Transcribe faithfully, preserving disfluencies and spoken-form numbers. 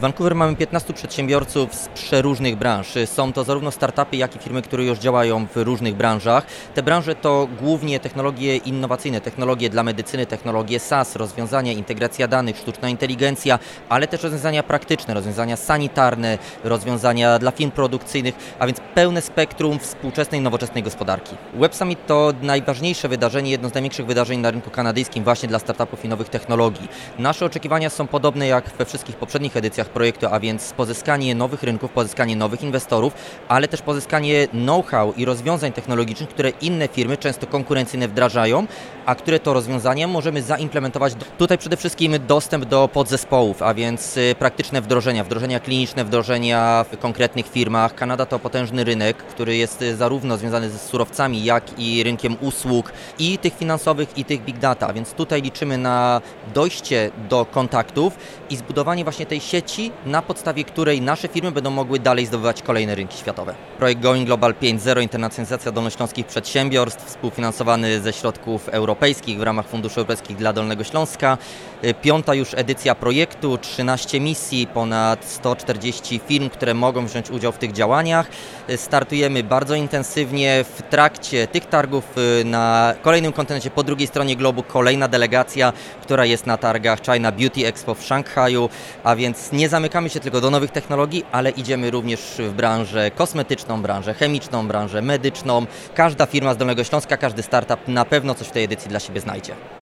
Vancouver mamy piętnastu przedsiębiorców z przeróżnych branż. Są to zarówno startupy, jak i firmy, które już działają w różnych branżach. Te branże to głównie technologie innowacyjne, technologie dla medycyny, technologie SaaS, rozwiązania, integracja danych, sztuczna inteligencja, ale też rozwiązania praktyczne, rozwiązania sanitarne, rozwiązania dla firm produkcyjnych, a więc pełne spektrum współczesnej, nowoczesnej gospodarki. Web Summit to najważniejsze wydarzenie, jedno z największych wydarzeń na rynku kanadyjskim właśnie dla startupów i nowych technologii. Nasze oczekiwania są podobne jak we wszystkich poprzednich edycjach projektu, a więc pozyskanie nowych rynków, pozyskanie nowych inwestorów, ale też pozyskanie know-how i rozwiązań technologicznych, które inne firmy, często konkurencyjne, wdrażają, a które to rozwiązania możemy zaimplementować. Tutaj przede wszystkim dostęp do podzespołów, a więc praktyczne wdrożenia, wdrożenia kliniczne, wdrożenia w konkretnych firmach. Kanada to potężny rynek, który jest zarówno związany z surowcami, jak i rynkiem usług i tych finansowych, i tych big data, a więc tutaj liczymy na dojście do kontaktów i zbudowanie właśnie tej sieci, na podstawie której nasze firmy będą mogły dalej zdobywać kolejne rynki światowe. Projekt Going Global pięć zero, internacjonalizacja dolnośląskich przedsiębiorstw, współfinansowany ze środków europejskich w ramach Funduszy Europejskich dla Dolnego Śląska. Piąta już edycja projektu, trzynaście misji, ponad sto czterdzieści firm, które mogą wziąć udział w tych działaniach. Startujemy bardzo intensywnie w trakcie tych targów na kolejnym kontynencie, po drugiej stronie globu kolejna delegacja, która jest na targach China Beauty Expo w Szanghaju, a więc nie zamykamy się tylko do nowych technologii, ale idziemy również w branżę kosmetyczną, branżę chemiczną, branżę medyczną. Każda firma z Dolnego Śląska, każdy startup na pewno coś w tej edycji dla siebie znajdzie.